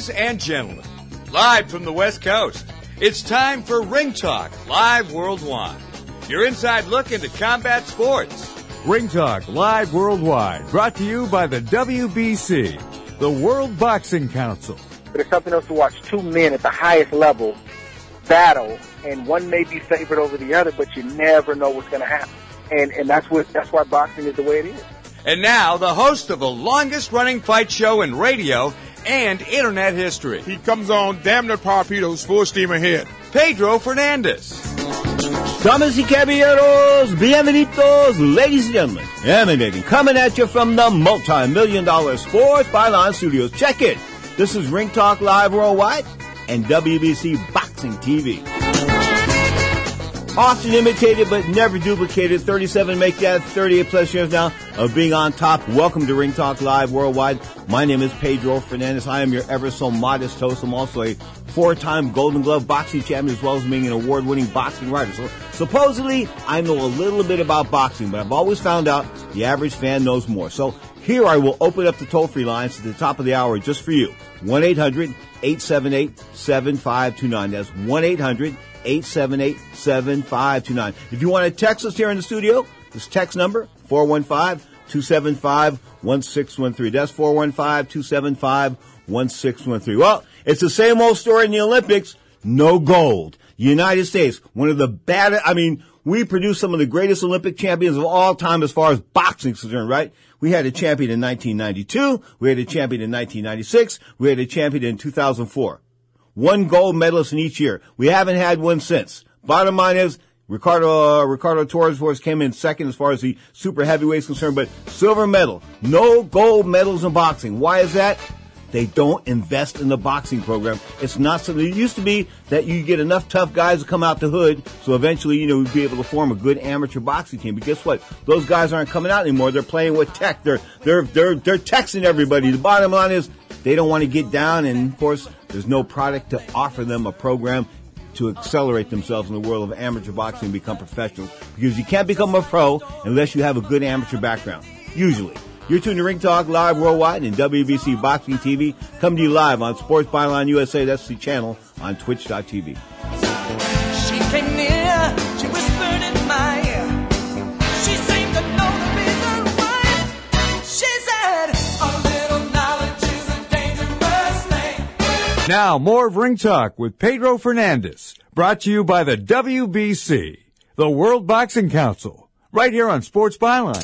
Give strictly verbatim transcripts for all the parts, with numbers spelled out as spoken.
Ladies and gentlemen, live from the West Coast, it's time for Ring Talk Live Worldwide. Your inside look into combat sports. Ring Talk Live Worldwide, brought to you by the W B C, the World Boxing Council. But it's something else to watch two men at the highest level battle, and one may be favored over the other, but you never know what's going to happen. And and that's what that's why boxing is the way it is. And now, the host of the longest-running fight show in radio and internet history. He comes on damn near torpedoes, full steam ahead. Pedro Fernandez. Damas y caballeros, bienvenidos, ladies and gentlemen. Emanating, coming at you from the multi-million dollar Sports Byline Studios. Check it. This is Ring Talk Live Worldwide and W B C Boxing T V. Often imitated but never duplicated. thirty-seven, make that thirty-eight plus years now of being on top. Welcome to Ring Talk Live Worldwide. My name is Pedro Fernandez. I am your ever so modest host. I'm also a four-time Golden Glove boxing champion as well as being an award-winning boxing writer. So supposedly, I know a little bit about boxing, but I've always found out the average fan knows more. So here I will open up the toll-free lines at the top of the hour just for you. one eight hundred eight seven eight seven five two nine. That's one eight hundred eight seven eight seven five two nine. If you want to text us here in the studio, this text number, four one five two seven five one six one three. That's four one five two seven five one six one three. Well, it's the same old story in the Olympics. No gold. United States, one of the bad, I mean, we produced some of the greatest Olympic champions of all time as far as boxing is concerned, right? We had a champion in nineteen ninety-two. We had a champion in nineteen ninety-six. We had a champion in two thousand four. One gold medalist in each year. We haven't had one since. Bottom line is, Ricardo, uh, Ricardo Torres, of course, came in second as far as the super heavyweight is concerned, but silver medal. No gold medals in boxing. Why is that? They don't invest in the boxing program. It's not something. It used to be that you get enough tough guys to come out the hood, so eventually, you know, we'd be able to form a good amateur boxing team. But guess what? Those guys aren't coming out anymore. They're playing with tech. They're they're they're they're texting everybody. The bottom line is they don't want to get down, and of course, there's no product to offer them a program to accelerate themselves in the world of amateur boxing and become professionals. Because you can't become a pro unless you have a good amateur background. Usually. You're tuned to Ring Talk Live Worldwide and W B C Boxing T V. Come to you live on Sports Byline U S A. That's the channel on twitch dot t v. She came near, she whispered in my ear. She seemed to know the reason why. She said, a little knowledge is a dangerous thing. Now, more of Ring Talk with Pedro Fernandez, brought to you by the W B C, the World Boxing Council, right here on Sports Byline.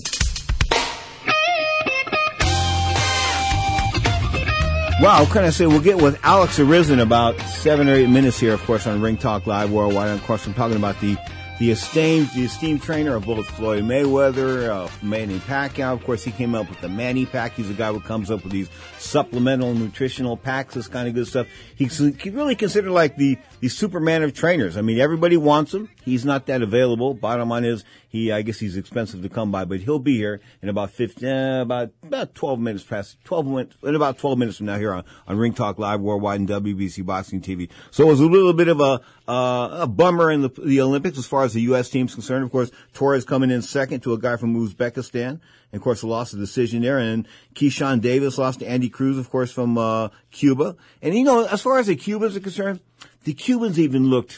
Wow, what can I say? We'll get with Alex Ariza in about seven or eight minutes here, of course, on Ring Talk Live Worldwide. And of course, I'm talking about the the esteemed the esteemed trainer of both Floyd Mayweather, uh, Manny Pacquiao. Of course, he came up with the Manny Pack. He's a guy who comes up with these supplemental nutritional packs, this kind of good stuff. He's he really considered like the the Superman of trainers. I mean, everybody wants him. He's not that available. Bottom line is, he I guess he's expensive to come by, but he'll be here in about fifteen, uh, about about twelve minutes past twelve minutes in about twelve minutes from now here on on Ring Talk Live Worldwide and W B C Boxing T V. So it was a little bit of a uh, a bummer in the the Olympics as far as the U S team's concerned. Of course, Torres coming in second to a guy from Uzbekistan. And of course, lost the decision there. And Keyshawn Davis lost to Andy Cruz, of course, from uh Cuba. And you know, as far as the Cubans are concerned, the Cubans even looked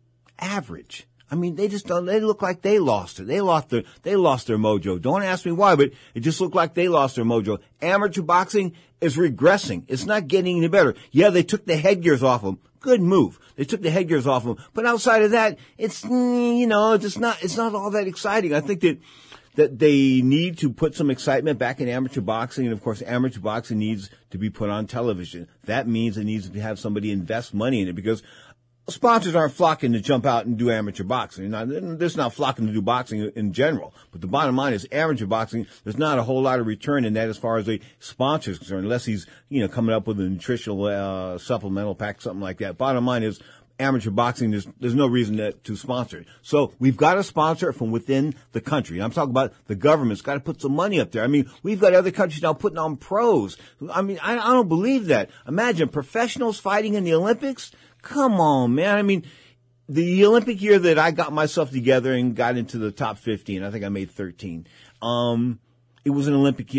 average. I mean, they just don't, they look like they lost it. They lost their, they lost their mojo. Don't ask me why, but it just looked like they lost their mojo. Amateur boxing is regressing. It's not getting any better. Yeah, they took the headgears off them. Good move. They took the headgears off them. But outside of that, it's, you know, it's just not, it's not all that exciting. I think that, that they need to put some excitement back in amateur boxing. And of course, amateur boxing needs to be put on television. That means it needs to have somebody invest money in it, because sponsors aren't flocking to jump out and do amateur boxing. Now, they're just not flocking to do boxing in general. But the bottom line is amateur boxing, there's not a whole lot of return in that as far as the sponsor is concerned, unless he's, you know, coming up with a nutritional, uh, supplemental pack, something like that. Bottom line is amateur boxing, there's, there's no reason to, to sponsor it. So we've got to sponsor it from within the country. And I'm talking about the government's got to put some money up there. I mean, we've got other countries now putting on pros. I mean, I, I don't believe that. Imagine professionals fighting in the Olympics. Come on, man. I mean, the Olympic year that I got myself together and got into the top fifteen, I think I made thirteen. Um, it was an Olympic year.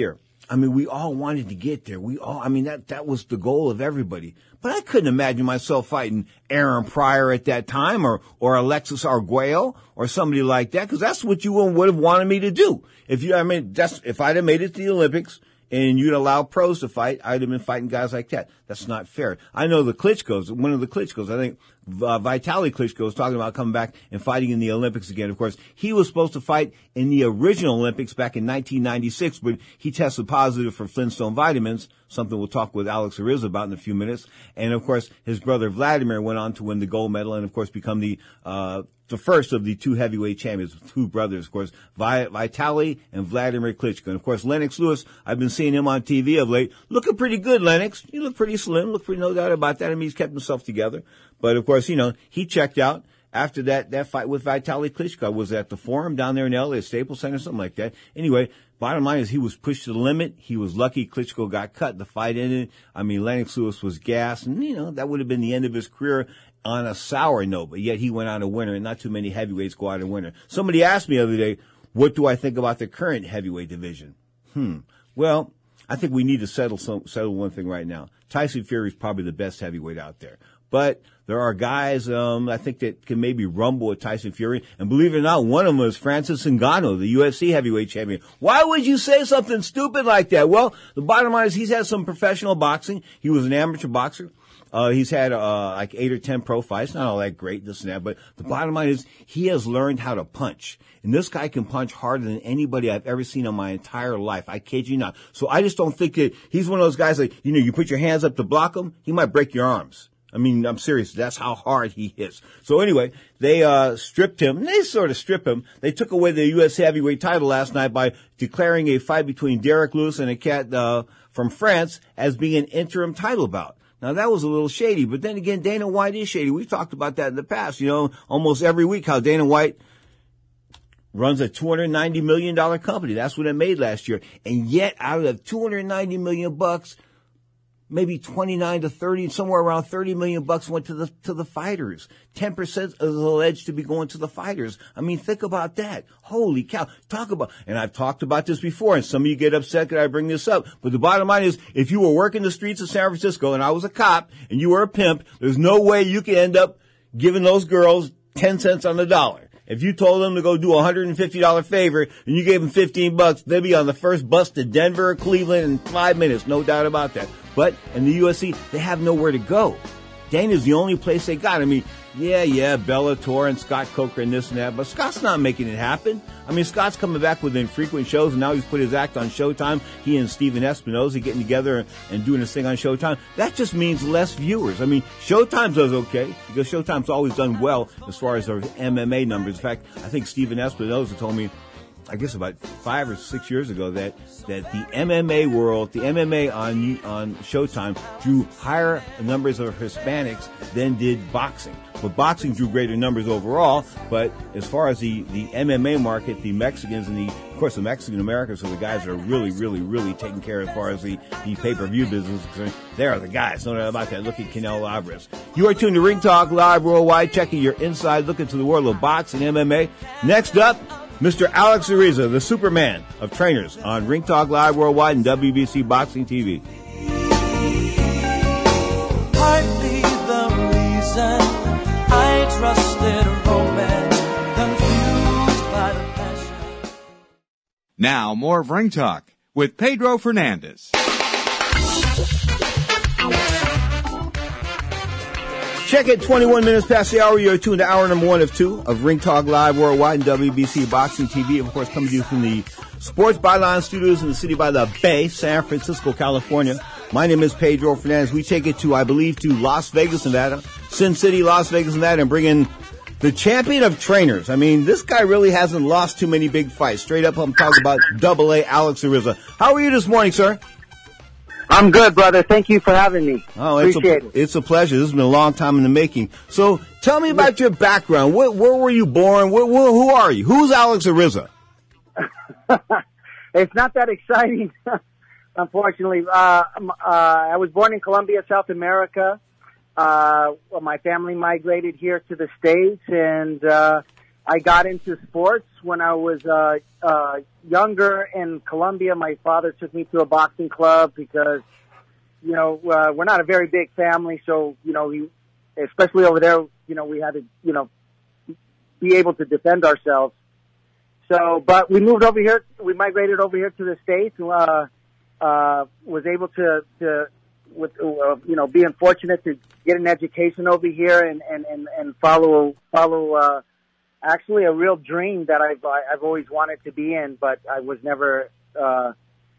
I mean, we all wanted to get there. We all, I mean, that, that was the goal of everybody. But I couldn't imagine myself fighting Aaron Pryor at that time or, or Alexis Arguello or somebody like that, because that's what you would have wanted me to do. If you, I mean, that's, if I'd have made it to the Olympics and you'd allow pros to fight, I'd have been fighting guys like that. That's not fair. I know the Klitschko's, one of the Klitschko's, I think, uh, Vitaly Klitschko was talking about coming back and fighting in the Olympics again. Of course, he was supposed to fight in the original Olympics back in nineteen ninety-six, but he tested positive for Flintstone vitamins, something we'll talk with Alex Ariza about in a few minutes. And of course, his brother Vladimir went on to win the gold medal and of course become the, uh, the first of the two heavyweight champions, two brothers, of course, Vitaly and Vladimir Klitschko. And of course, Lennox Lewis, I've been seeing him on T V of late, looking pretty good, Lennox. You look pretty slim, look pretty, no doubt about that. I mean, he's kept himself together. But of course, you know, he checked out after that, that fight with Vitaly Klitschko. I was at the Forum down there in L A, Staples Center, something like that. Anyway, bottom line is he was pushed to the limit. He was lucky Klitschko got cut. The fight ended. I mean, Lennox Lewis was gassed, and, you know, that would have been the end of his career on a sour note, but yet he went out a winner, and not too many heavyweights go out a winner. Somebody asked me the other day, what do I think about the current heavyweight division? Hmm. Well, I think we need to settle some, settle one thing right now. Tyson Fury is probably the best heavyweight out there. But there are guys, um, I think that can maybe rumble with Tyson Fury. And believe it or not, one of them is Francis Ngannou, the U F C heavyweight champion. Why would you say something stupid like that? Well, the bottom line is he's had some professional boxing. He was an amateur boxer. Uh, he's had, uh, like eight or ten pro fights. Not all that great, this and that. But the bottom line is he has learned how to punch. And this guy can punch harder than anybody I've ever seen in my entire life. I kid you not. So I just don't think that he's one of those guys like, you know, you put your hands up to block him, he might break your arms. I mean, I'm serious. That's how hard he hits. So anyway, they, uh, stripped him. They sort of strip him. They took away the U S heavyweight title last night by declaring a fight between Derek Lewis and a cat, uh, from France as being an interim title bout. Now, that was a little shady, but then again, Dana White is shady. We've talked about that in the past, you know, almost every week, how Dana White runs a two hundred ninety million dollars company. That's what it made last year. And yet, out of two hundred ninety million bucks, maybe twenty-nine to thirty, somewhere around thirty million bucks went to the, to the fighters. ten percent is alleged to be going to the fighters. I mean, think about that. Holy cow. Talk about, and I've talked about this before, and some of you get upset that I bring this up, but the bottom line is, if you were working the streets of San Francisco and I was a cop and you were a pimp, there's no way you could end up giving those girls ten cents on the dollar. If you told them to go do a one hundred fifty dollars favor and you gave them fifteen bucks, they'd be on the first bus to Denver or Cleveland in five minutes. No doubt about that. But in the U F C, they have nowhere to go. Dana's the only place they got. I mean, yeah, yeah, Bellator and Scott Coker and this and that, but Scott's not making it happen. I mean, Scott's coming back with infrequent shows, and now he's put his act on Showtime. He and Steven Espinoza getting together and doing this thing on Showtime. That just means less viewers. I mean, Showtime does okay, because Showtime's always done well as far as their M M A numbers. In fact, I think Steven Espinoza told me, I guess about five or six years ago, that that the M M A world, the M M A on on Showtime drew higher numbers of Hispanics than did boxing. But boxing drew greater numbers overall. But as far as the, the M M A market, the Mexicans and the, of course, the Mexican Americans are the guys that are really, really, really taking care as far as the, the pay-per-view business is concerned. They are the guys. No doubt about that. Look at Canelo Alvarez. You are tuned to Ring Talk Live Worldwide, checking your inside look into the world of boxing and M M A. Next up, Mister Alex Ariza, the Superman of trainers, on Ring Talk Live Worldwide and W B C Boxing T V. Partly the reason I trusted romance, confused by the passion. Now, more of Ring Talk with Pedro Fernandez. Check it, twenty-one minutes past the hour. You're tuned to hour number one of two of Ring Talk Live Worldwide and W B C Boxing T V. Of course, coming to you from the Sports Byline Studios in the city by the Bay, San Francisco, California. My name is Pedro Fernandez. We take it to, I believe, to Las Vegas, Nevada. Sin City, Las Vegas, Nevada, and bring in the champion of trainers. I mean, this guy really hasn't lost too many big fights. Straight up, I'm talking about Double A Alex Ariza. How are you this morning, sir? I'm good, brother. Thank you for having me. Oh, it's Appreciate a, it. It's a pleasure. This has been a long time in the making. So tell me about your background. Where, where were you born? Where, where, who are you? Who's Alex Ariza? It's not that exciting, unfortunately. Uh, uh, I was born in Colombia, South America. Uh, well, my family migrated here to the States, and uh, I got into sports when I was uh, uh, younger in Colombia. My father took me to a boxing club because, you know, uh, we're not a very big family. So, you know, he, especially over there, you know, we had to, you know, be able to defend ourselves. So, but we moved over here. We migrated over here to the States. Uh, uh, was able to, to with, uh, you know, being fortunate to get an education over here and, and, and, and follow, follow, uh, actually a real dream that I've, I've always wanted to be in, but I was never, uh,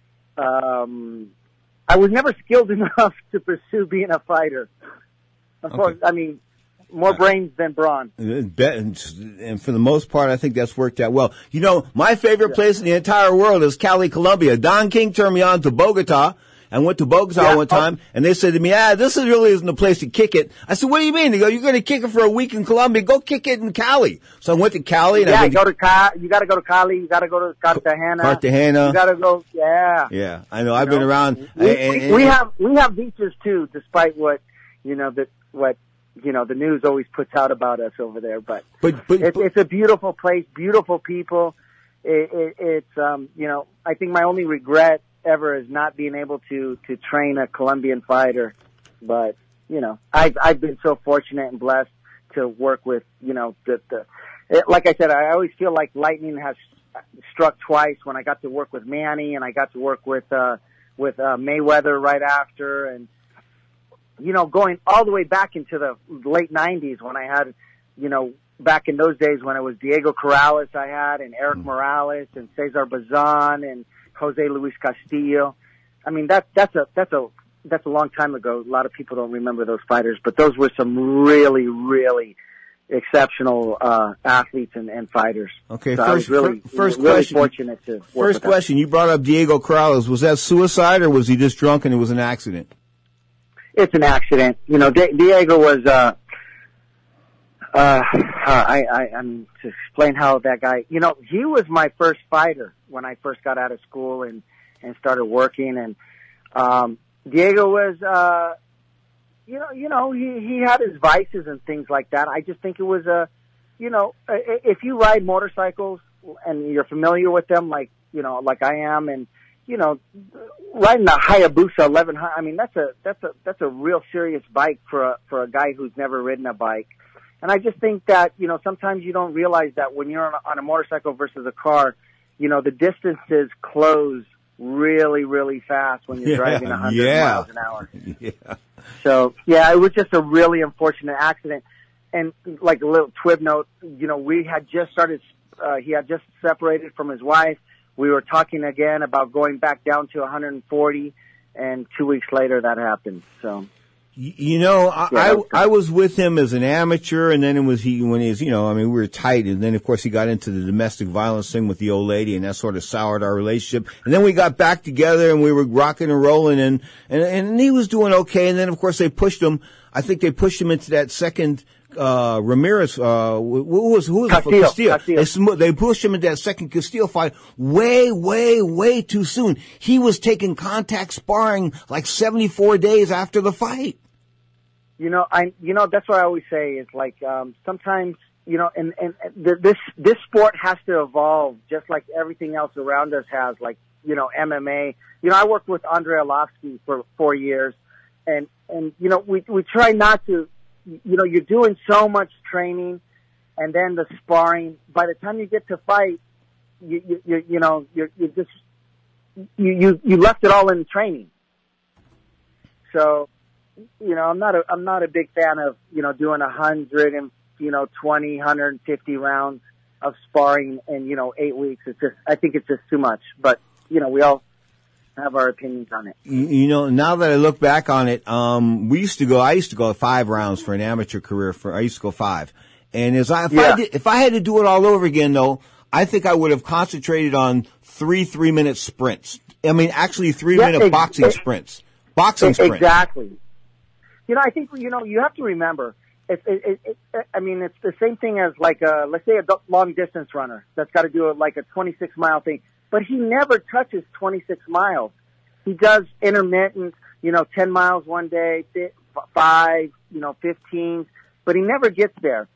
um, I was never skilled enough to pursue being a fighter. Of course, Okay. I mean, more brains than brawn. And for the most part, I think that's worked out well. You know, my favorite place in the entire world is Cali, Colombia. Don King turned me on to Bogota. I went to Bogota Yeah. one time, and they said to me, ah, this is really isn't the place to kick it. I said, what do you mean? They go, you're going to kick it for a week in Colombia. Go kick it in Cali. So I went to Cali. And Yeah, I go to Cali. You got to go to Cali. You got to go to Cartagena. Cartagena. You got to go. Yeah. Yeah, I know. I've You been know, around. We, and- and- we have we have beaches too, despite what you know that what you know the news always puts out about us over there. But But, but, it's, it's a beautiful place, beautiful people. It, it, it's um you know I think my only regret ever is not being able to to train a Colombian fighter. But you know I've I've been so fortunate and blessed to work with you know the the it, like I said, I always feel like lightning has struck twice when I got to work with Manny and I got to work with uh with uh, Mayweather right after, and you know going all the way back into the late nineties when I had you know back in those days when it was Diego Corrales I had and Eric Morales and Cesar Bazan and Jose Luis Castillo. I mean that that's a that's a that's a long time ago. A lot of people don't remember those fighters, but those were some really really exceptional uh, athletes and, and fighters. Okay, so I was first- really, fir- first really question. fortunate to work with First them. question, you brought up Diego Corrales. Was that suicide or was he just drunk and it was an accident? It's an accident. You know, Di- Diego was, uh, uh, I, I, I'm to explain how that guy, you know, he was my first fighter when I first got out of school and, and started working. And, um, Diego was, uh, you know, you know, he, he had his vices and things like that. I just think it was a, you know, i- if you ride motorcycles and you're familiar with them, like, you know, like I am, and, you know, riding a Hayabusa eleven hundred, I mean, that's a, that's a, that's a real serious bike for a, for a guy who's never ridden a bike. And I just think that, you know, sometimes you don't realize that when you're on a, on a motorcycle versus a car, you know, the distances close really, really fast when you're Yeah, driving one hundred yeah. miles an hour. Yeah. So, yeah, it was just a really unfortunate accident. And like a little twib note, you know, we had just started, uh, he had just separated from his wife. We were talking again about going back down to one hundred forty, and two weeks later that happened. So, Y- You know, I, Yeah, that was I I was with him as an amateur, and then it was he when he was, you know, I mean, we were tight, and then of course he got into the domestic violence thing with the old lady, and that sort of soured our relationship. And then we got back together, and we were rocking and rolling, and and and he was doing okay. And then of course they pushed him. I think they pushed him into that second. Uh, Ramirez, uh, who who was, who was it for Castillo, Castillo? Castillo. They, sm- they pushed him into that second Castillo fight way, way, way too soon. He was taking contact sparring like seventy-four days after the fight. you know, I, you know, that's what I always say is like, um, sometimes, you know, and, and th- this, this sport has to evolve just like everything else around us has, like, you know, M M A. You know, I worked with Andrei Arlovsky for four years and, and, you know, we, we try not to, you know, you're doing so much training and then the sparring. By the time you get to fight, you, you, you, you know, you're, you just, you, you, you left it all in training. So, you know, I'm not a, I'm not a big fan of, you know, doing a hundred and, you know, twenty, one hundred fifty rounds of sparring in, you know, eight weeks. It's just, I think it's just too much, but, you know, we all have our opinions on it. You you know, now that I look back on it, um, we used to go, I used to go five rounds for an amateur career for, I used to go five. And as I, if I Yeah. did, if I had to do it all over again though, I think I would have concentrated on three three minute sprints. I mean, actually three Yeah, minute ex- boxing ex- sprints. Boxing sprints. Exactly. You know, I think, you know, you have to remember, it, it, it, it, I mean, it's the same thing as like, a, let's say a long distance runner that's got to do like a twenty-six mile thing, but he never touches twenty-six miles. He does intermittent, you know, ten miles one day, fi- five, you know, fifteen, but he never gets there.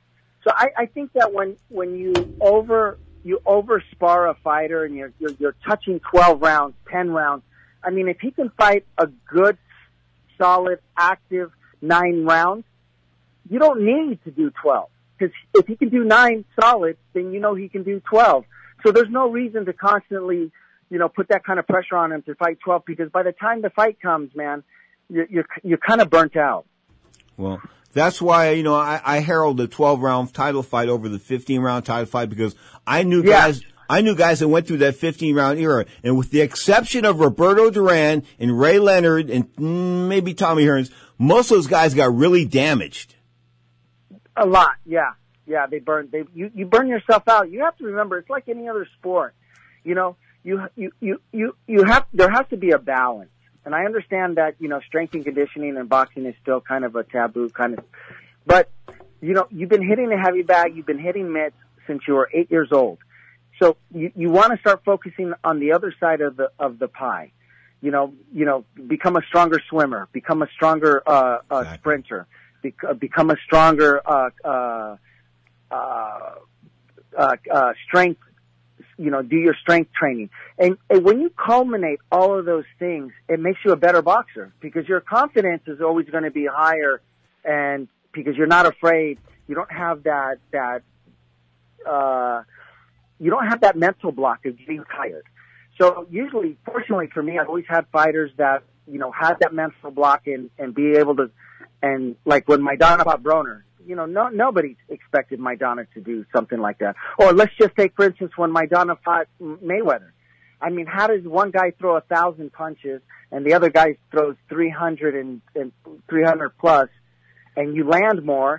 So I, I think that when when you over you over spar a fighter and you're, you're you're touching twelve rounds, ten rounds. I mean, if he can fight a good, solid, active nine rounds, you don't need to do twelve. Because if he can do nine solid, then you know he can do twelve. So there's no reason to constantly, you know, put that kind of pressure on him to fight twelve. Because by the time the fight comes, man, you're you're, you're kind of burnt out. Well, that's why, you know, I, I herald the twelve round title fight over the fifteen round title fight, because I knew Yeah. guys, I knew guys that went through that fifteen round era. And with the exception of Roberto Duran and Ray Leonard and mm, maybe Tommy Hearns, most of those guys got really damaged. A lot, yeah. Yeah, they burn, they, you, you burn yourself out. You have to remember, it's like any other sport. You know, you, you, you, you, you have, there has to be a balance. And I understand that, you know, strength and conditioning and boxing is still kind of a taboo kind of, but, you know, you've been hitting a heavy bag, you've been hitting mitts since you were eight years old. So you, you want to start focusing on the other side of the, of the pie. You know, you know, become a stronger swimmer, become a stronger, uh, uh, Exactly. sprinter, bec- become a stronger, uh, uh, uh, uh, uh, strength, you know, do your strength training. And, and when you culminate all of those things, it makes you a better boxer because your confidence is always going to be higher, and because you're not afraid, you don't have that, that, uh, you don't have that mental block of being tired. So usually, fortunately for me, I've always had fighters that, you know, had that mental block and, and be able to, and like when Maidana fought Broner, you know, no, nobody expected Maidana to do something like that. Or let's just take, for instance, when Maidana fought Mayweather. I mean, how does one guy throw a thousand punches and the other guy throws three hundred and, and three hundred plus, and you land more,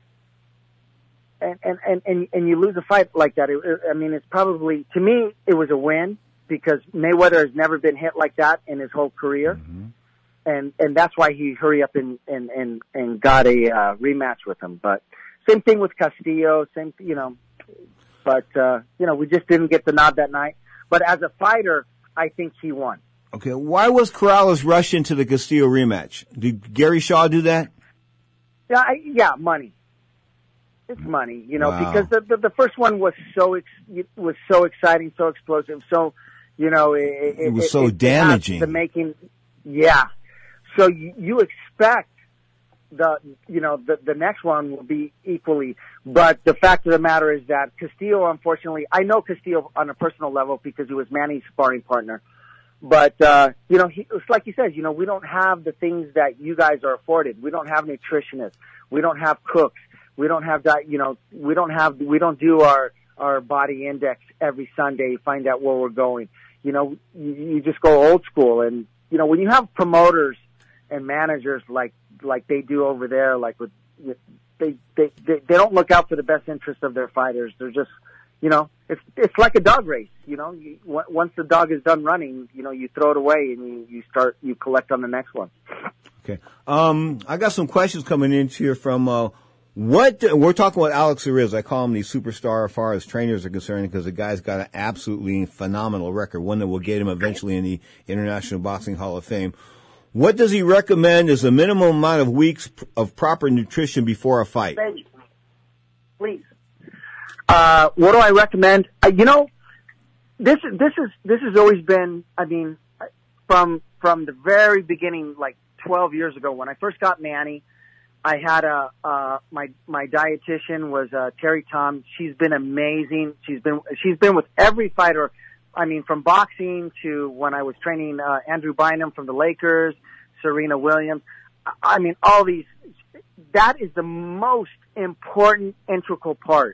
and, and, and, and, and you lose a fight like that? It, it, I mean, it's probably, to me, it was a win because Mayweather has never been hit like that in his whole career. Mm-hmm. And, and that's why he hurry up and, and, and, and got a, uh, rematch with him. But same thing with Castillo, same, you know, but, uh, you know, we just didn't get the nod that night. But as a fighter, I think he won. Okay. Why was Corrales rushed into the Castillo rematch? Did Gary Shaw do that? Yeah. I, yeah. Money. It's money, you know, Wow. because the, the, the first one was so, ex, was so exciting, so explosive. So, you know, it, it, It was it, so it, damaging. The making, yeah. So you, you expect the, you know, the, the next one will be equally. But the fact of the matter is that Castillo, unfortunately, I know Castillo on a personal level because he was Manny's sparring partner. But, uh, you know, he, it's like he says, you know, we don't have the things that you guys are afforded. We don't have nutritionists. We don't have cooks. We don't have that, you know, we don't have, we don't do our, our body index every Sunday, find out where we're going. You know, you, you just go old school. And, you know, when you have promoters and managers like, like they do over there, like with, they, they, they, they don't look out for the best interest of their fighters. They're just, you know, it's, it's like a dog race, you know, you, once the dog is done running, you know, you throw it away and you, you start, you collect on the next one. Okay. Um, I got some questions coming in here from, uh, what, we're talking about Alex Ariz. I call him the superstar as far as trainers are concerned because the guy's got an absolutely phenomenal record, one that will get him eventually in the International Boxing Hall of Fame. What does he recommend as a minimum amount of weeks of proper nutrition before a fight? Please. Uh, what do I recommend? Uh, you know, this, this is, this has always been, I mean, from, from the very beginning, like twelve years ago when I first got Manny, I had a, uh, my, my dietitian was, uh, Terry Tom. She's been amazing. She's been, she's been with every fighter. I mean, from boxing to when I was training, uh, Andrew Bynum from the Lakers, Serena Williams. I mean, all these, that is the most important integral part,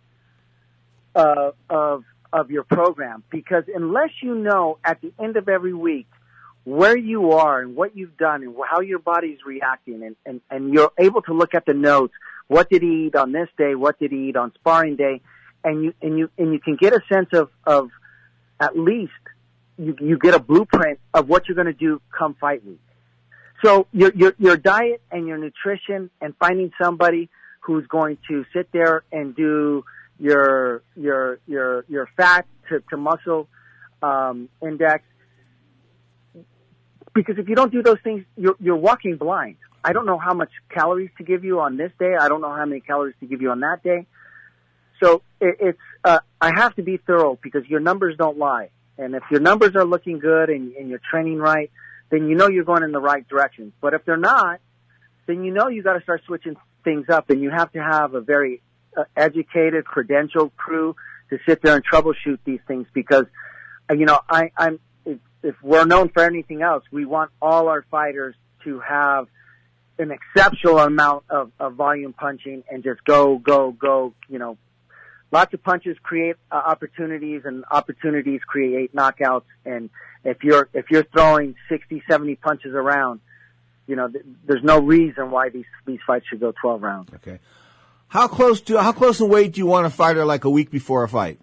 uh, of, of your program, because unless you know at the end of every week where you are and what you've done and how your body's reacting, and, and, and you're able to look at the notes, what did he eat on this day, what did he eat on sparring day, and you, and you, and you can get a sense of, of at least you, you get a blueprint of what you're going to do come fight week. So your, your, your diet and your nutrition and finding somebody who's going to sit there and do your, your, your, your fat to, to muscle, um, index. Because if you don't do those things, you're, you're walking blind. I don't know how much calories to give you on this day. I don't know how many calories to give you on that day. So it, it's uh, I have to be thorough because your numbers don't lie. And if your numbers are looking good and, and you're training right, then you know you're going in the right direction. But if they're not, then you know you got to start switching things up, and you have to have a very uh, educated, credentialed crew to sit there and troubleshoot these things. Because, uh, you know, I, I'm if, if we're known for anything else, we want all our fighters to have an exceptional amount of, of volume punching and just go, go, go. You know, lots of punches create uh, opportunities, and opportunities create knockouts. And if you're if you're throwing sixty, seventy punches around, you know, th- there's no reason why these these fights should go twelve rounds. Okay. How close to how close in weight do you want a fighter like a week before a fight?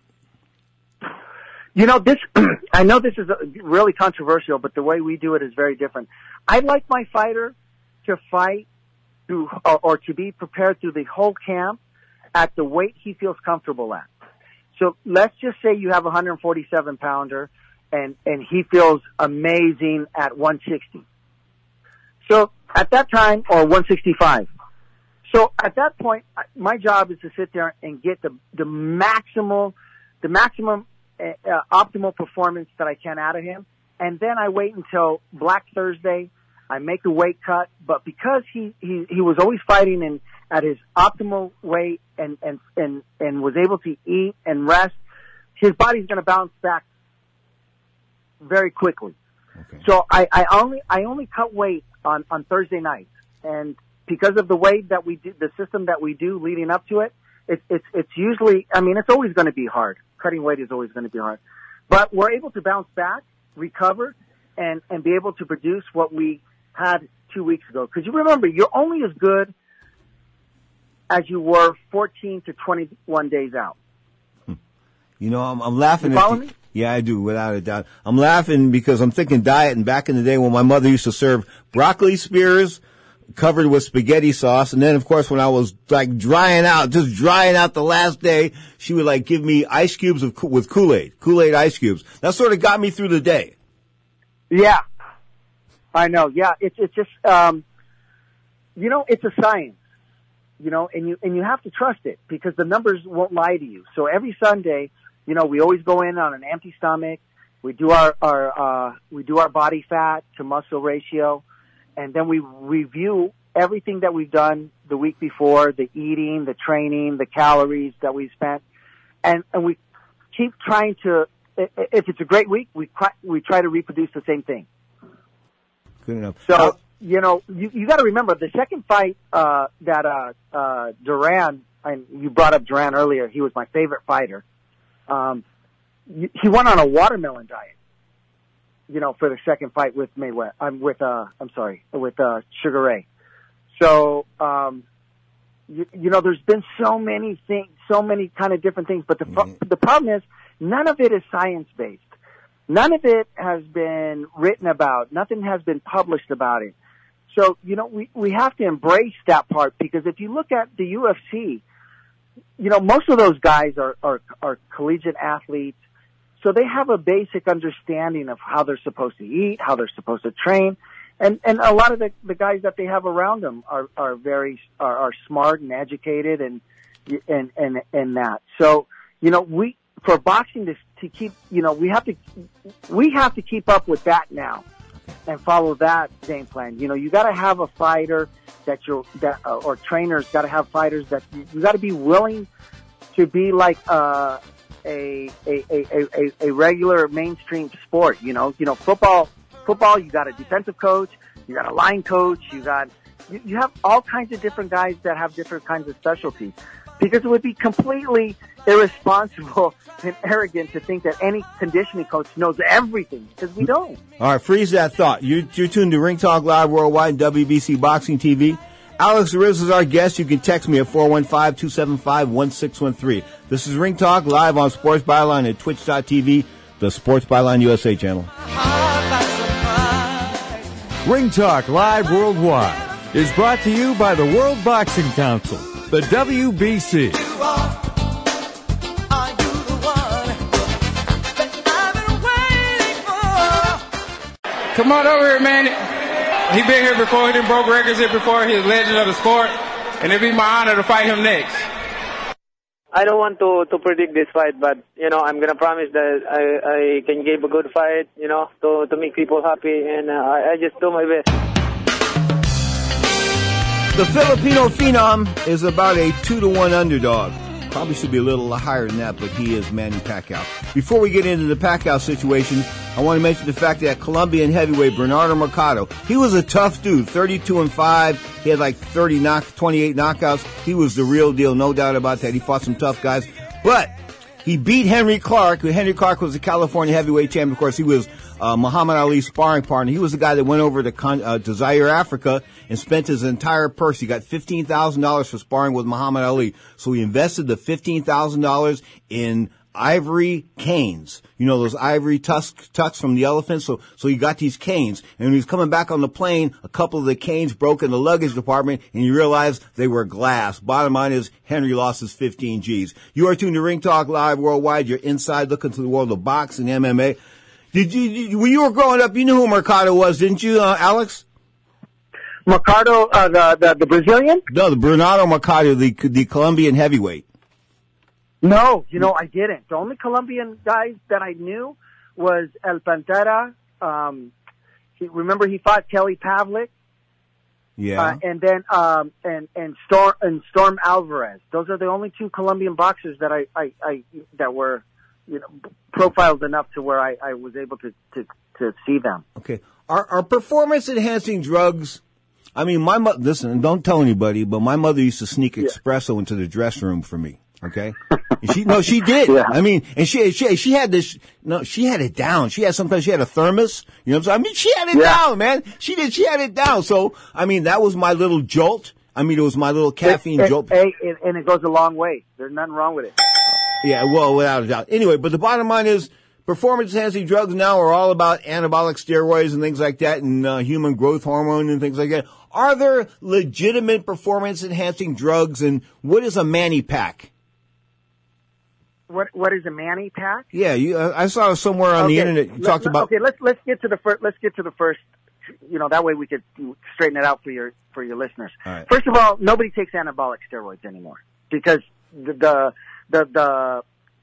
You know, this I know this is a, really controversial, but the way we do it is very different. I'd like my fighter to fight through or, or to be prepared through the whole camp at the weight he feels comfortable at. So let's just say you have a one forty-seven pounder and and he feels amazing at one sixty. So at that time, or one sixty-five. So at that point, my job is to sit there and get the the maximal, the maximum uh, optimal performance that I can out of him, and then I wait until Black Thursday. I make a weight cut, but because he he he was always fighting in at his optimal weight and and and and was able to eat and rest, his body's going to bounce back very quickly. Okay. So I, I only I only cut weight on, on Thursday nights, and because of the way that we do, the system that we do leading up to it, it's it's it's usually, I mean, it's always going to be hard. Cutting weight is always going to be hard, but we're able to bounce back, recover, and and be able to produce what we had two weeks ago. Because you remember, you're only as good as you were fourteen to twenty-one days out. You know, I'm, I'm laughing you at follow the, me? Yeah, I do, without a doubt. I'm laughing because I'm thinking diet, and back in the day when my mother used to serve broccoli spears covered with spaghetti sauce, and then, of course, when I was, like, drying out, just drying out the last day, she would, like, give me ice cubes of, with Kool-Aid, Kool-Aid ice cubes. That sort of got me through the day. Yeah, I know. Yeah, it's it's just, um, you know, it's a science, you know, and you and you have to trust it because the numbers won't lie to you. So every Sunday, you know, we always go in on an empty stomach. We do our, our, uh, we do our body fat to muscle ratio, and then we review everything that we've done the week before, the eating, the training, the calories that we spent. And, and we keep trying to, if it's a great week, we, we try to reproduce the same thing. Good enough. So, uh, you know, you, you gotta remember the second fight, uh, that, uh, uh, Duran, and you brought up Duran earlier, he was my favorite fighter. Um, he went on a watermelon diet, you know, for the second fight with Mayweather. I'm with, uh, I'm sorry, with, uh, Sugar Ray. So, um, you, you know, there's been so many things, so many kind of different things, but the, mm-hmm. the problem is none of it is science-based. None of it has been written about. Nothing has been published about it. So, you know, we, we have to embrace that part because if you look at the U F C, you know, most of those guys are, are, are collegiate athletes, so they have a basic understanding of how they're supposed to eat, how they're supposed to train, and, and a lot of the, the guys that they have around them are, are very, are, are smart and educated and, and, and, and that. So, you know, we, for boxing to, to keep, you know, we have to, we have to keep up with that now and follow that game plan. You know, you gotta have a fighter that you're, that, uh, or trainers gotta have fighters that you, you gotta be willing to be like, uh, a, a, a, a, a regular mainstream sport. You know, you know, football, football, you got a defensive coach, you got a line coach, you got, you, you have all kinds of different guys that have different kinds of specialties. Because it would be completely irresponsible and arrogant to think that any conditioning coach knows everything, because we don't. All right, freeze that thought. You, you're tuned to Ring Talk Live Worldwide and W B C Boxing T V. Alex Ariz is our guest. You can text me at four one five, two seven five, one six one three. This is Ring Talk live on Sports Byline at twitch dot t v, the Sports Byline U S A channel. Ring Talk Live Worldwide is brought to you by the World Boxing Council, the W B C. Come on over here, man. He been here before. He done broke records here before. He's a legend of the sport. And it'd be my honor to fight him next. I don't want to, to predict this fight, but, you know, I'm going to promise that I, I can give a good fight, you know, to, to make people happy, and uh, I, I just do my best. The Filipino Phenom is about a two to one underdog. Probably should be a little higher than that, but he is Manny Pacquiao. Before we get into the Pacquiao situation, I want to mention the fact that Colombian heavyweight Bernardo Mercado, he was a tough dude, thirty-two and five. He had like thirty knock, twenty-eight knockouts. He was the real deal, no doubt about that. He fought some tough guys, but he beat Henry Clark. Henry Clark was the California heavyweight champion. Of course, he was uh, Muhammad Ali's sparring partner. He was the guy that went over to, Con- uh, to Zaire, Africa, and spent his entire purse. He got fifteen thousand dollars for sparring with Muhammad Ali. So he invested the fifteen thousand dollars in ivory canes. You know, those ivory tusk, tucks from the elephant. So, so he got these canes. And when he was coming back on the plane, a couple of the canes broke in the luggage department, and you realized they were glass. Bottom line is, Henry lost his fifteen G's. You are tuned to Ring Talk Live Worldwide. You're inside looking to the world of boxing, M M A. Did you, did, when you were growing up, you knew who Mercado was, didn't you, uh, Alex? Mercado, uh, the, the, the Brazilian? No, the Bernardo Mercado, the, the Colombian heavyweight. No, you know, I didn't. The only Colombian guys that I knew was El Pantera. Um, he, remember he fought Kelly Pavlik? Yeah. Uh, and then, um, and, and Storm, and Storm Alvarez. Those are the only two Colombian boxers that I, I, I that were, you know, profiled enough to where I, I was able to, to, to see them. Okay. Are, are performance enhancing drugs, I mean, my mother, listen, and don't tell anybody, but my mother used to sneak yeah. espresso into the dressing room for me. Okay. And she, no, she did. Yeah. I mean, and she, she, she had this, no, she had it down. She had, sometimes she had a thermos, you know what I'm saying? I mean, she had it yeah. down, man. She did, she had it down. So, I mean, that was my little jolt. I mean, it was my little caffeine it, it, jolt. It, it, and it goes a long way. There's nothing wrong with it. Yeah, well, without a doubt. Anyway, but the bottom line is, performance-enhancing drugs now are all about anabolic steroids and things like that, and uh, human growth hormone and things like that. Are there legitimate performance-enhancing drugs, and what is a Manny Pack? What what is a Manny Pack? Yeah, you, uh, I saw somewhere on okay. the internet you let, talked let, about. Okay, let's let's get to the first. Let's get to the first. You know, that way we could straighten it out for your for your listeners. All right. First of all, nobody takes anabolic steroids anymore because the the the, the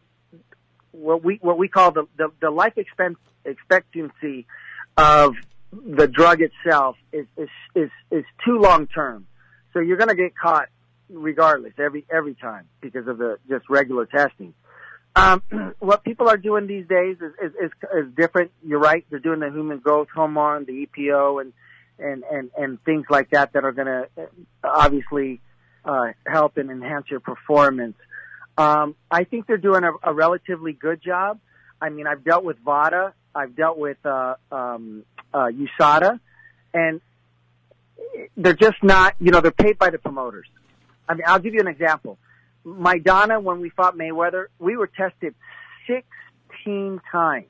what we what we call the the, the life expen- expectancy of the drug itself is is is, is too long term. So you're going to get caught regardless every every time because of the just regular testing. Um, what people are doing these days is, is, is, is different. You're right. They're doing the human growth hormone, the E P O, and, and, and, and things like that that are going to obviously uh, help and enhance your performance. Um, I think they're doing a, a relatively good job. I mean, I've dealt with VADA. I've dealt with uh, um, uh, U S A D A. And they're just not, you know, they're paid by the promoters. I mean, I'll give you an example. Maidana, when we fought Mayweather, we were tested sixteen times.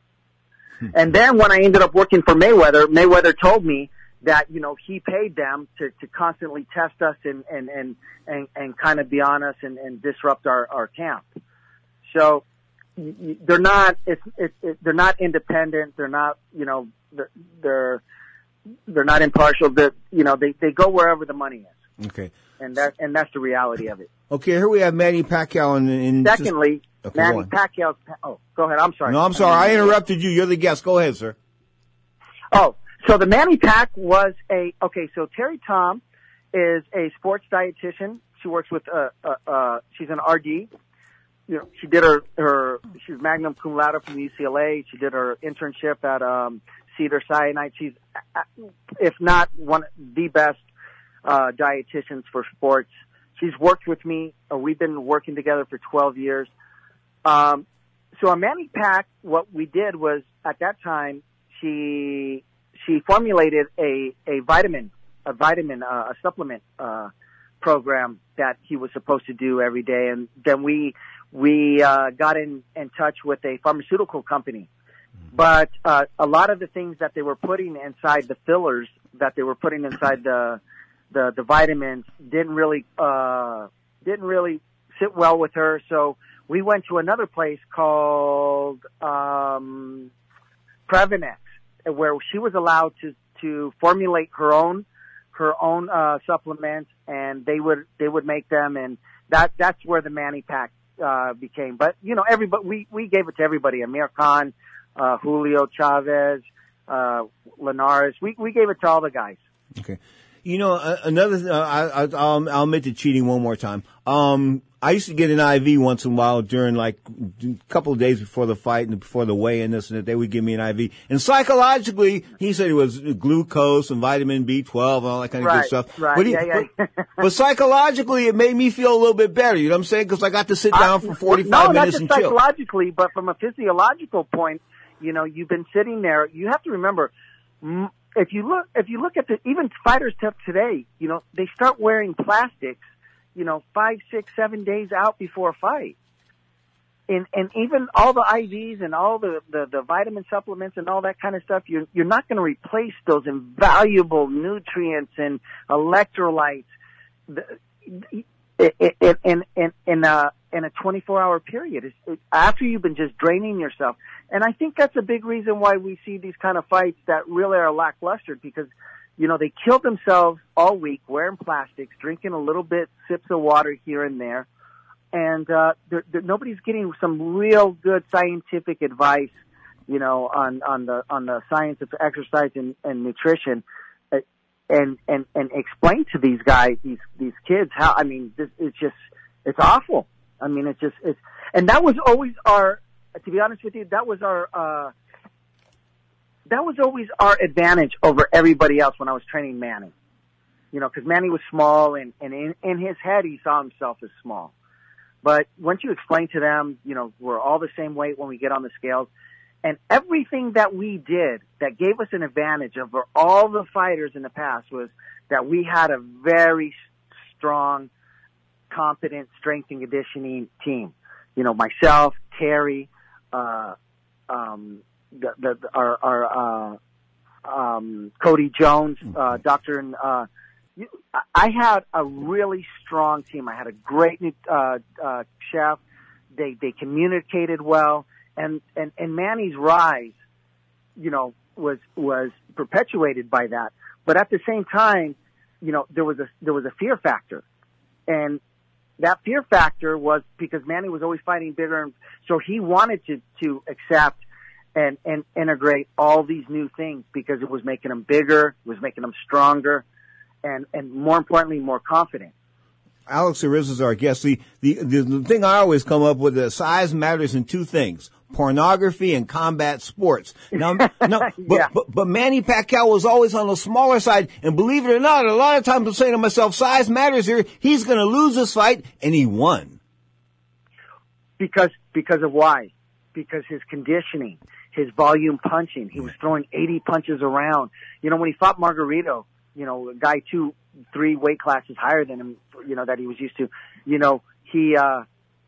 And then when I ended up working for Mayweather, Mayweather told me that, you know, he paid them to, to constantly test us and, and, and, and, and kind of be on us and, and disrupt our, our camp. So they're not, it's, it's, it, they're not independent. They're not, you know, they're, they're, they're not impartial. They're, you know, they, they go wherever the money is. Okay. And that, and that's the reality of it. Okay, here we have Manny Pacquiao. And, and secondly, just, okay, Manny Pacquiao. Oh, go ahead. I'm sorry. No, I'm sorry. I interrupted you. You're the guest. Go ahead, sir. Oh, so the Manny Pack was a okay. So Terry Tom is a sports dietitian. She works with uh, uh, uh she's an R D. You know, she did her her she's magna cum laude from U C L A. She did her internship at um Cedar Sinai. She's, if not one the best uh dietitians for sports. She's worked with me. Uh, we've been working together for twelve years. Um, so a Manny Pack, what we did was at that time she she formulated a a vitamin a vitamin uh, a supplement uh, program that he was supposed to do every day, and then we we uh, got in in touch with a pharmaceutical company. But uh, a lot of the things that they were putting inside the fillers that they were putting inside the the, the vitamins didn't really uh, didn't really sit well with her. So we went to another place called um, Previnex, where she was allowed to to formulate her own her own uh, supplements, and they would they would make them, and that that's where the Manny pack uh, became. But you know, everybody we we gave it to everybody. Amir Khan, uh, Julio Chavez, uh, Linares. We we gave it to all the guys. Okay. You know, uh, another, uh, I, I, I'll, I'll admit to cheating one more time. Um, I used to get an I V once in a while during like a couple of days before the fight and before the weigh-in, this and that. They would give me an I V. And psychologically, he said it was glucose and vitamin B twelve and all that kind of right, good stuff. Right, but, he, yeah, yeah. but, but psychologically, it made me feel a little bit better. You know what I'm saying? Because I got to sit down for forty-five no, minutes and not just chill. psychologically, but from a physiological point, you know, you've been sitting there. You have to remember, if you look, if you look at the even fighters today, you know, they start wearing plastics, you know, five, six, seven days out before a fight. And, and even all the I Vs and all the, the, the vitamin supplements and all that kind of stuff, you're, you're not going to replace those invaluable nutrients and electrolytes in, in, in, in a, in a twenty-four hour period. It's, it, after you've been just draining yourself. And I think that's a big reason why we see these kind of fights that really are lackluster, because, you know, they kill themselves all week wearing plastics, drinking a little bit, sips of water here and there. And, uh, they're, they're, nobody's getting some real good scientific advice, you know, on, on the, on the science of exercise and, and nutrition, uh, and, and, and explain to these guys, these, these kids how, I mean, this, it's just, it's awful. I mean, it's just, it's, and that was always our, to be honest with you, that was our, uh, that was always our advantage over everybody else when I was training Manny. You know, because Manny was small, and, and in, in his head, he saw himself as small. But once you explain to them, you know, we're all the same weight when we get on the scales, and everything that we did that gave us an advantage over all the fighters in the past was that we had a very strong, competent strength and conditioning team. You know, myself, Terry, uh, um, the, the, our, our, uh, um, Cody Jones, uh, Doctor, uh, you, I had a really strong team. I had a great, uh, uh, chef. They, they communicated well, and, and, and Manny's rise, you know, was, was perpetuated by that. But at the same time, you know, there was a, there was a fear factor, and that fear factor was because Manny was always fighting bigger, and so he wanted to, to accept and, and integrate all these new things because it was making him bigger, it was making him stronger, and, and more importantly, more confident. Alex Ariza is our guest. The, the, the thing I always come up with is size matters in two things: pornography and combat sports. Now, no, but, yeah. but, but Manny Pacquiao was always on the smaller side, and believe it or not, a lot of times I'm saying to myself, size matters here. He's going to lose this fight, and he won. Because, because of why? Because his conditioning, his volume punching. He was throwing eighty punches around. You know, when he fought Margarito, you know, a guy two, three weight classes higher than him, you know, that he was used to, you know, he, uh,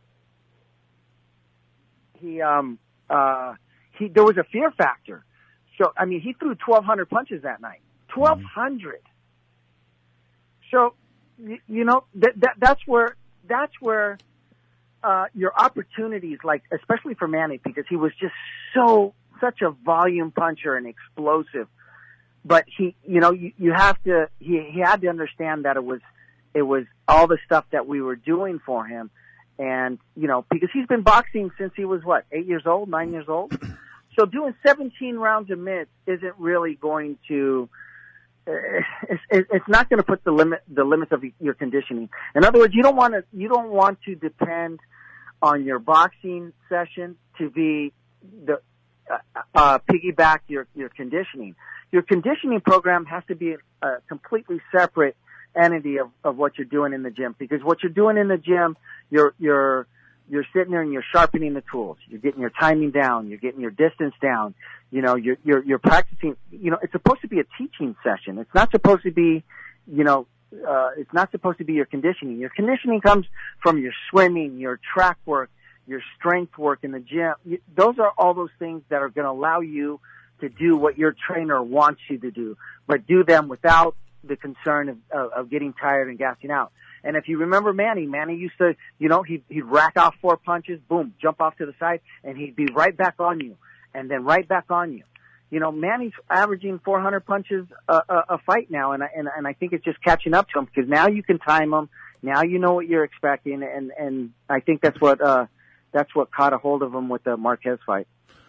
he, um, uh, he, there was a fear factor. So, I mean, he threw twelve hundred punches that night. twelve hundred. So, you, you know, that, that, that's where, that's where, uh, your opportunities, like, especially for Manny, because he was just so, such a volume puncher and explosive. But he, you know, you, you have to, he, he had to understand that it was, it was all the stuff that we were doing for him. And, you know, because he's been boxing since he was what, eight years old, nine years old? So doing seventeen rounds of mitts isn't really going to, it's, it's not going to put the limit, the limits of your conditioning. In other words, you don't want to, you don't want to depend on your boxing session to be the, uh, uh, piggyback your, your conditioning. Your conditioning program has to be a completely separate entity of, of what you're doing in the gym, because what you're doing in the gym, you're, you're, you're sitting there and you're sharpening the tools. You're getting your timing down. You're getting your distance down. You know, you're, you're, you're practicing, you know, it's supposed to be a teaching session. It's not supposed to be, you know, uh, it's not supposed to be your conditioning. Your conditioning comes from your swimming, your track work, your strength work in the gym. You, those are all those things that are going to allow you to do what your trainer wants you to do, but do them without the concern of, of, of getting tired and gassing out. And if you remember Manny, Manny used to, you know, he'd, he'd rack off four punches, boom, jump off to the side, and he'd be right back on you, and then right back on you. You know, Manny's averaging four hundred punches a, a, a fight now, and I, and, and I think it's just catching up to him, because now you can time him, Now you know what you're expecting, and and I think that's what uh, that's what caught a hold of him with the Marquez fight.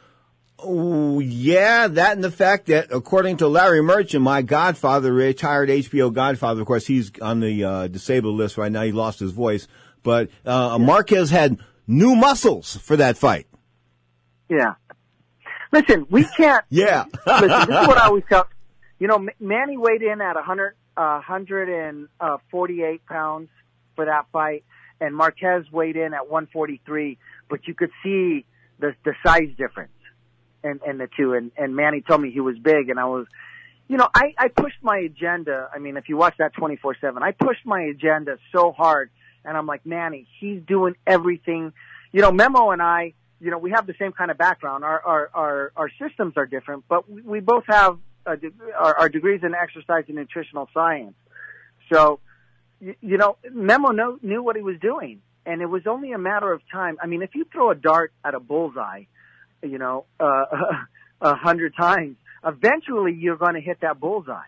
Oh, yeah, that and the fact that, according to Larry Merchant, my godfather, retired H B O godfather, of course, he's on the uh, disabled list right now. He lost his voice. But uh, Marquez had new muscles for that fight. Yeah. Listen, we can't. Yeah. Listen, this is what I always tell. You know, Manny weighed in at one hundred, uh, one hundred forty-eight pounds for that fight, and Marquez weighed in at one forty-three. But you could see the the size difference in, in the two. And, and Manny told me he was big, and I was, you know, I, I pushed my agenda. I mean, if you watch that twenty-four seven, I pushed my agenda so hard, and I'm like, Manny, he's doing everything. You know, Memo and I, you know, we have the same kind of background. Our our our, our systems are different, but we, we both have uh, de- our, our degrees in exercise and nutritional science. So, you, you know, Memo know, knew what he was doing, and it was only a matter of time. I mean, if you throw a dart at a bullseye, you know, uh, a hundred times, eventually you're going to hit that bullseye.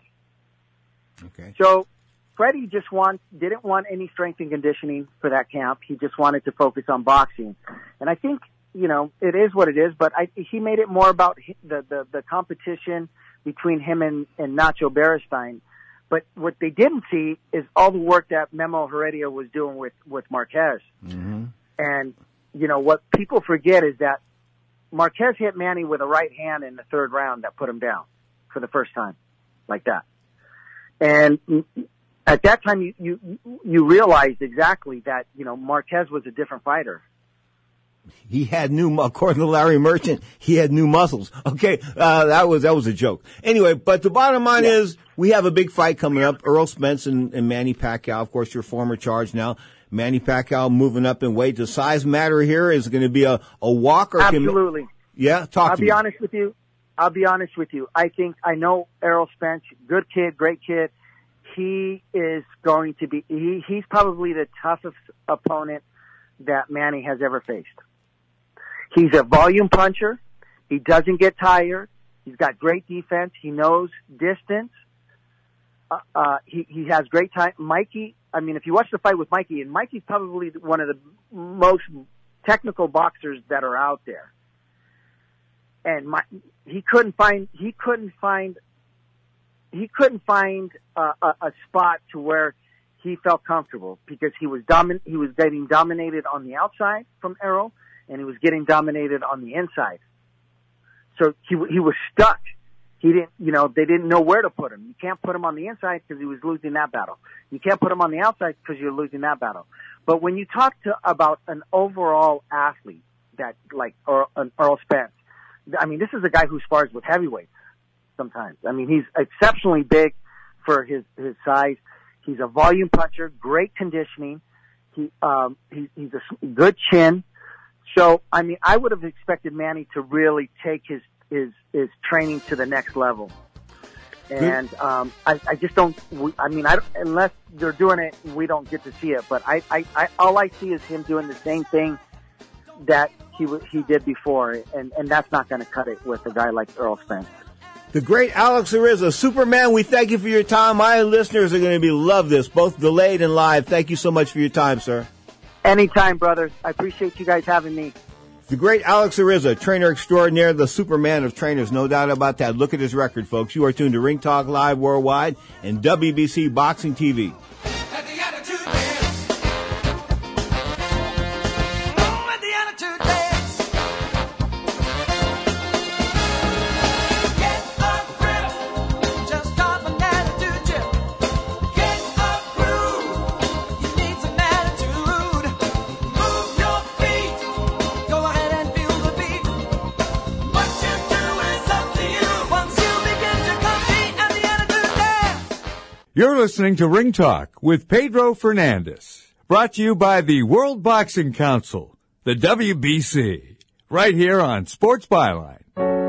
Okay. So Freddie just want, didn't want any strength and conditioning for that camp. He just wanted to focus on boxing. And I think, you know, it is what it is, but I, he made it more about the, the, the competition between him and, and Nacho Beristain. But what they didn't see is all the work that Memo Heredia was doing with, with Marquez. Mm-hmm. And, you know, what people forget is that Marquez hit Manny with a right hand in the third round that put him down for the first time, like that. And at that time, you, you, you realized exactly that, you know, Marquez was a different fighter. He had new, according to Larry Merchant, he had new muscles. Okay, uh, that was that was a joke. Anyway, but the bottom line yeah. is we have a big fight coming up. Errol Spence and, and Manny Pacquiao, of course, your former charge now. Manny Pacquiao moving up in weight. Does size matter here? Is it going to be a, a walk? Or Absolutely. Can, yeah, talk I'll to be me. honest with you. I'll be honest with you. I think I know Errol Spence, good kid, great kid. He is going to be. He, he's probably the toughest opponent that Manny has ever faced. He's a volume puncher. He doesn't get tired. He's got great defense. He knows distance. Uh, uh, he, he has great time. Mikey, I mean, if you watch the fight with Mikey, and Mikey's probably one of the most technical boxers that are out there. And my, he couldn't find, he couldn't find, he couldn't find uh, a, a spot to where he felt comfortable because he was domin, he was getting dominated on the outside from Errol, and he was getting dominated on the inside. So he he was stuck. He didn't, you know, they didn't know where to put him. You can't put him on the inside because he was losing that battle. You can't put him on the outside because you're losing that battle. But when you talk to about an overall athlete that like Earl, an Errol Spence, I mean, this is a guy who spars with heavyweights sometimes. I mean, he's exceptionally big for his his size. He's a volume puncher, great conditioning. He um he, he's a good chin. So, I mean, I would have expected Manny to really take his, his, his training to the next level. And, um, I, I just don't, I mean, I don't, unless they're doing it, we don't get to see it. But I, I, I all I see is him doing the same thing that he, he did before. And, and that's not going to cut it with a guy like Errol Spence. The great Alex Ariza, Superman, we thank you for your time. My listeners are going to be love this, both delayed and live. Thank you so much for your time, sir. Anytime, brothers. I appreciate you guys having me. The great Alex Ariza, trainer extraordinaire, the Superman of trainers, no doubt about that. Look at his record, folks. You are tuned to Ring Talk Live Worldwide and W B C Boxing T V. You're listening to Ring Talk with Pedro Fernandez, brought to you by the World Boxing Council, the W B C, right here on Sports Byline.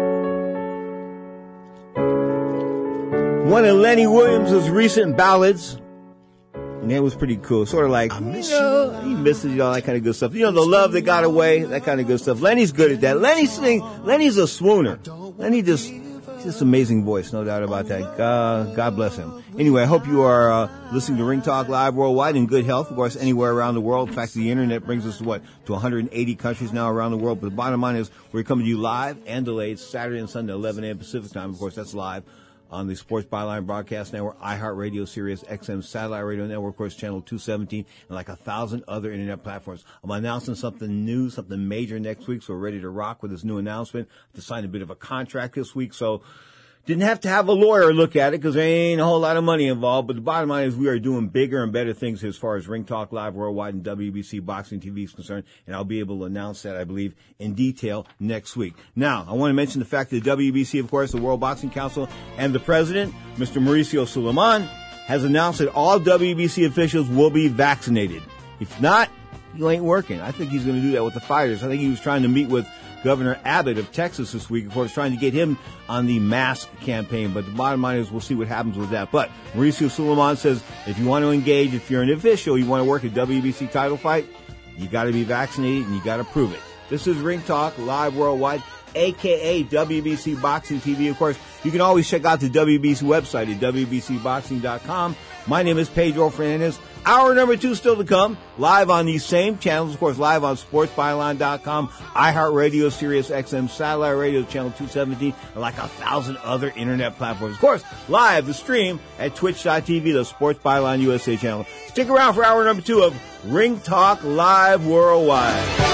One of Lenny Williams' recent ballads, and it was pretty cool. Sort of like, you know, he misses you, all that kind of good stuff. You know, the love that got away, that kind of good stuff. Lenny's good at that. Lenny sing, Lenny's a swooner. Lenny just Just amazing voice, no doubt about that. Uh, God bless him. Anyway, I hope you are uh, listening to Ring Talk Live worldwide in good health, of course, anywhere around the world. In fact, the internet brings us to what? To one hundred eighty countries now around the world. But the bottom line is we're coming to you live and delayed Saturday and Sunday, eleven a.m. Pacific time. Of course, that's live on the Sports Byline Broadcast Network, iHeartRadio, Sirius X M Satellite Radio Network, of course, Channel two seventeen, and like a thousand other internet platforms. I'm announcing something new, something major next week, so we're ready to rock with this new announcement. I have to sign a bit of a contract this week, so didn't have to have a lawyer look at it because there ain't a whole lot of money involved. But the bottom line is we are doing bigger and better things as far as Ring Talk Live worldwide and W B C Boxing T V is concerned. And I'll be able to announce that, I believe, in detail next week. Now, I want to mention the fact that the W B C, of course, the World Boxing Council, and the president, Mister Mauricio Suleiman, has announced that all W B C officials will be vaccinated. If not, you ain't working. I think he's going to do that with the fighters. I think he was trying to meet with Governor Abbott of Texas this week, of course, trying to get him on the mask campaign. But the bottom line is we'll see what happens with that. But Mauricio Suleiman says if you want to engage, if you're an official, you want to work a W B C title fight, you got to be vaccinated and you got to prove it. This is Ring Talk Live Worldwide, a k a. W B C Boxing T V. Of course, you can always check out the W B C website at W B C boxing dot com. My name is Pedro Fernandez. Hour number two still to come, live on these same channels, of course, live on sports byline dot com, iHeartRadio, Sirius X M, Satellite Radio, Channel two seventeen, and like a thousand other internet platforms. Of course, live, the stream at twitch dot t v, the Sports Byline U S A channel. Stick around for hour number two of Ring Talk Live Worldwide.